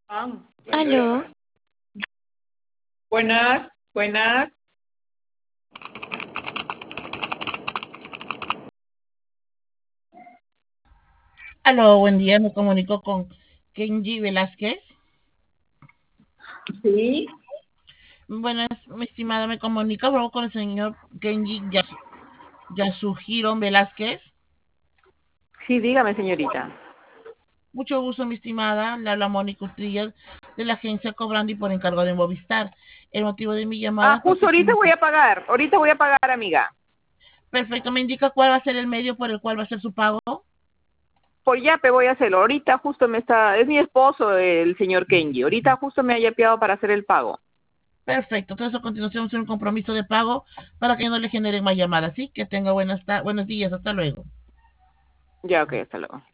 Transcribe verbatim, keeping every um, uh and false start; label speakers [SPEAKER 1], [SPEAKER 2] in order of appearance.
[SPEAKER 1] Ah,
[SPEAKER 2] Aló,
[SPEAKER 1] buenas, buenas.
[SPEAKER 3] Aló, buen día, me comunico con Kenji Velázquez.
[SPEAKER 1] Sí,
[SPEAKER 3] Buenas, mi estimada, me comunico por favor, con el señor Kenji Yas- Yasuhiro Velázquez.
[SPEAKER 1] sí, dígame, señorita.
[SPEAKER 3] Mucho gusto, mi estimada, le habla Mónica Utrillas de la agencia Cobrando y por encargo de Movistar. El motivo de mi llamada
[SPEAKER 1] Ah,
[SPEAKER 3] es
[SPEAKER 1] justo
[SPEAKER 3] porque
[SPEAKER 1] ahorita voy
[SPEAKER 3] como...
[SPEAKER 1] a pagar. Ahorita voy a pagar, amiga.
[SPEAKER 3] Perfecto, me indica cuál va a ser el medio por el cual va a ser su pago.
[SPEAKER 1] Por yape voy a hacerlo. Ahorita justo me está... Es mi esposo, el señor Kenji. Ahorita justo me ha yapeado para hacer el pago.
[SPEAKER 3] Perfecto, entonces a continuación vamos a hacer un compromiso de pago para que no le generen más llamadas, ¿sí? Que tenga buenas ta- buenos días, hasta luego.
[SPEAKER 1] Ya, ok, hasta luego.